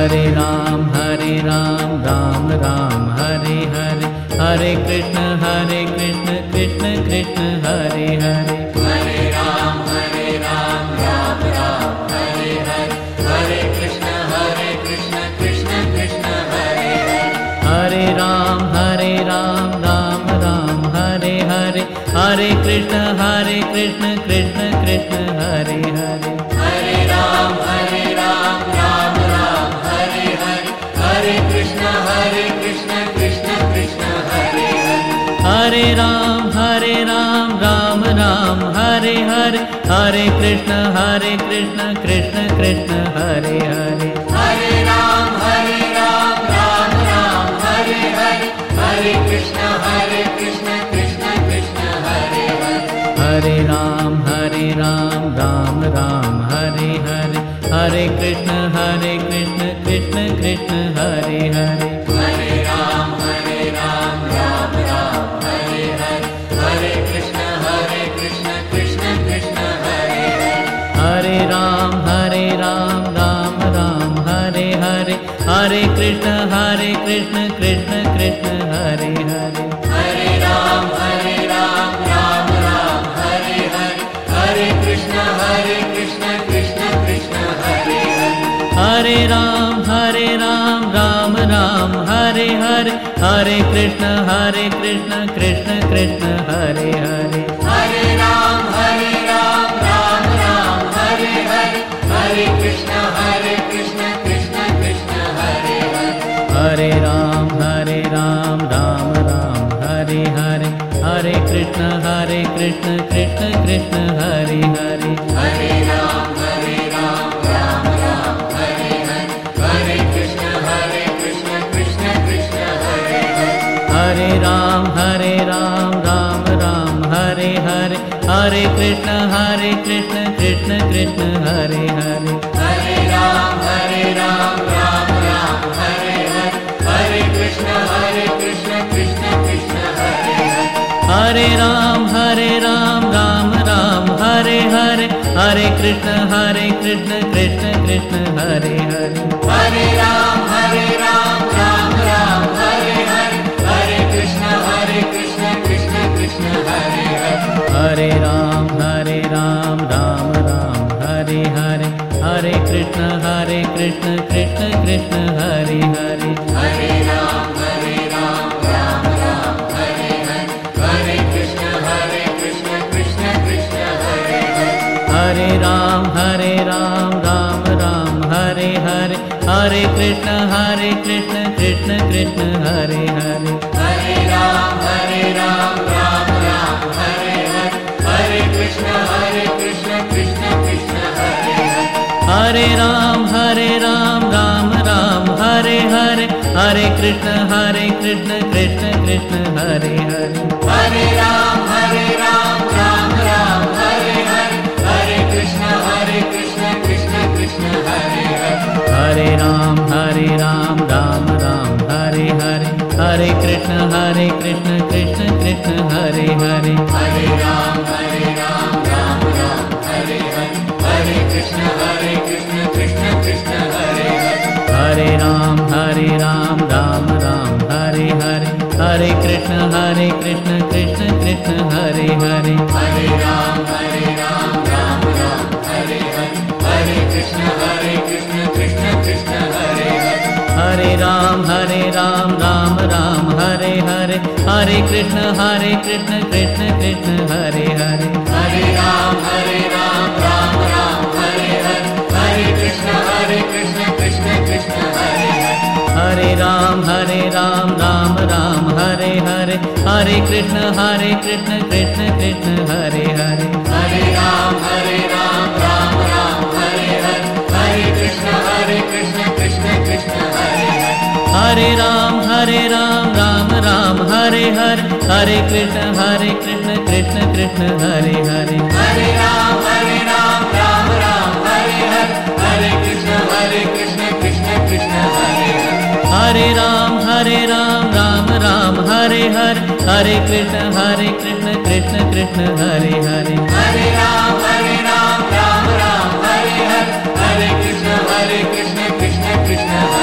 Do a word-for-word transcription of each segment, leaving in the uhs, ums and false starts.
Hare Ram Hare Ram Ram Ram Hare Hare, Hare Krishna Hare Krishna Krishna Krishna Hare Hare. Hare Ram Hare Ram Ram Ram Hare Hare, Hare Krishna Hare Krishna Krishna Krishna Hare Hare. Hare Ram Hare Ram Ram Ram Hare Hare, Hare Krishna Hare Krishna Krishna Krishna Hare Hare. Hare Ram Hare Ram Ram Ram Hare Hare, Hare Krishna Hare Krishna Krishna Krishna Hare Hare. Hare Ram Hare Ram Ram Ram Hare Hare, Hare Krishna Hare Krishna Krishna Krishna Hare Hare. Hare Ram Hare Ram Ram Ram Hare Hare, Hare Krishna Hare Krishna Krishna Krishna Hare Hare. Hare Ram Hare Ram Ram Ram Hare Hare, Hare Krishna Hare Krishna Krishna Krishna Hare Hare. Hare Ram Hare Ram Ram Ram Hare Hare, Hare Krishna Hare Krishna Krishna Krishna Hare Hare. Hare Ram Hare Ram Ram Ram Hare Hare, Hare Krishna Hare Krishna Krishna Krishna Hare Hare. Hare Ram Hare Ram Ram Ram Hare Hare, Hare Krishna Hare Krishna Krishna Krishna Hare Hare. Hare Ram Hare Ram Ram Ram Hare Hare, Hare Krishna Hare Krishna Krishna Krishna Hare Hare. Hare Ram Hare Ram Ram Ram Hare Hare, Hare Krishna Hare Krishna Krishna Krishna Hare Hare. Hare Ram Hare Ram Ram Ram Hare Hare, Hare Krishna Hare Krishna Krishna Krishna Hare Hare. Hare Ram Hare Ram Ram Ram Hare Hare, Hare Krishna Hare Krishna Krishna Krishna Hare Hare. Hare Ram Hare Ram Ram Ram Hare Hare, Hare Krishna Hare Krishna Krishna Krishna Hare Hare. Hare Ram Hare Ram Ram Ram Hare Hare, Hare Krishna Hare Krishna Krishna Krishna Hare Hare. Hare Ram Hare Ram Ram Ram Hare Hare, Hare Krishna Hare Krishna Krishna Krishna Hare Hare. Hare Ram Hare Ram Ram Ram Hare Hare, Hare Krishna Hare Krishna Krishna Krishna Hare Hare. Hare Ram Hare Ram Ram Ram Hare Hare, Hare Krishna Hare Krishna Krishna Krishna Hare Hare. Hare Ram Hare Ram Ram Ram Hare Hare, Hare Krishna Hare Krishna Krishna Krishna Hare Hare. Hare Ram Hare Ram Ram Ram Hare Hare, Hare Krishna Hare Krishna Krishna Krishna Hare Hare. Hare Ram Hare Ram Ram Ram Hare Hare, Hare Krishna Hare Krishna Krishna Krishna Hare Hare. Hare Ram Hare Ram Ram Ram Hare Hare, Hare Krishna Hare Krishna Krishna Krishna Hare Hare. Hare Ram Hare Ram Ram Ram Hare Hare, Hare Krishna Hare Krishna Krishna Krishna Hare Hare. Hare Ram Hare Ram Ram Ram Hare Hare, Hare Krishna Hare Krishna Krishna Krishna Hare Hare. Hare Ram Hare Ram Ram Ram Hare Hare, Hare Krishna Hare Krishna Krishna Krishna Hare Hare. Hare Ram Hare Ram Ram Ram Hare Hare, Hare Krishna Hare Krishna Krishna Krishna Hare Hare. Hare Ram Hare Ram Ram Ram Hare Hare, Hare Krishna Hare Krishna Krishna Krishna Hare Hare. Hare Ram Hare Ram Ram Ram Hare Hare, Hare Krishna Hare Krishna Krishna Krishna Hare Hare. Hare Ram Hare Ram Ram Ram Hare Hare, Hare Krishna Hare Krishna Krishna Krishna Hare Hare. Hare Ram Hare Ram Ram Ram Hare Hare, Hare Krishna Hare Krishna Krishna Krishna Hare Hare. Hare Ram Hare Ram Ram Ram Hare Hare, Hare Krishna Hare Krishna Krishna Krishna Hare Hare. Hare Ram Hare Ram Ram Ram Hare Hare, Hare Krishna Hare Krishna Krishna Krishna Hare Hare. Hare Ram Hare Ram Ram Ram Hare Hare, Hare Krishna Hare Krishna Krishna Krishna Hare Hare. Hare Ram Hare Ram Ram Ram Hare Hare, Hare Krishna Hare Krishna Krishna Krishna Hare Hare. Hare Ram Hare Ram Ram Ram Hare Hare, Hare Krishna Hare Krishna Krishna Krishna Hare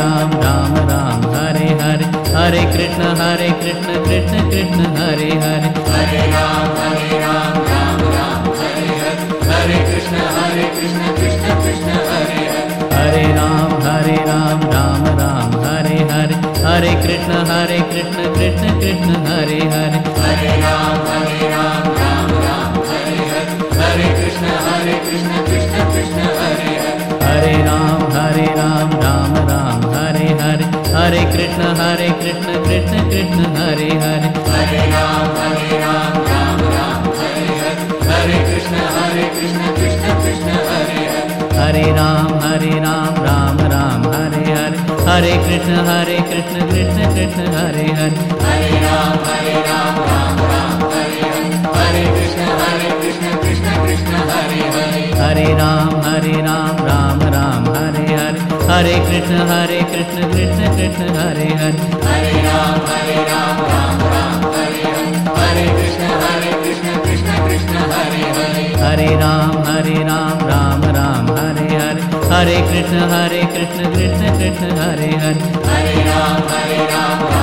Ram Ram Ram Hare Hare Hare Krishna Hare Krishna Krishna Krishna Hare Hare Hare Ram Hare Ram Ram Ram Hare Hare Hare Krishna Hare Krishna Krishna Krishna Hare Hare Hare Ram Hare Ram Ram Ram Hare Hare Hare Krishna Hare Krishna Krishna Krishna Hare Hare Hare Ram Hare Ram Ram Ram Hare Hare Hare Krishna Hare Krishna Krishna Krishna Hare Hare Hare Ram Hare Ram Ram Ram Hare Hare Hare Krishna Hare Krishna Krishna Krishna Hare Hare Hare Ram Hare Ram Ram Ram Hare Hare Hare Krishna Hare Krishna Krishna Krishna Hare Hare Hare Ram Hare Ram Ram Ram Hare Hare Hare Krishna Hare Krishna Krishna Krishna Hare Hare Hare Ram Hare Ram Ram Ram Hare Hare Hare Krishna Hare Krishna Krishna Krishna Hare Hare Hare Ram Hare Ram Ram Ram Hare Hare Hare Krishna Hare Krishna Krishna Krishna Hare Hare Hare Ram Hare Ram Ram Ram Hare Hare Hare Krishna Hare Krishna Krishna Krishna Hare Hare Hare Ram Hare Ram Ram Ram Hare Hare Hare Krishna Hare Krishna Krishna Krishna Hare Hare Hare Ram Hare Ram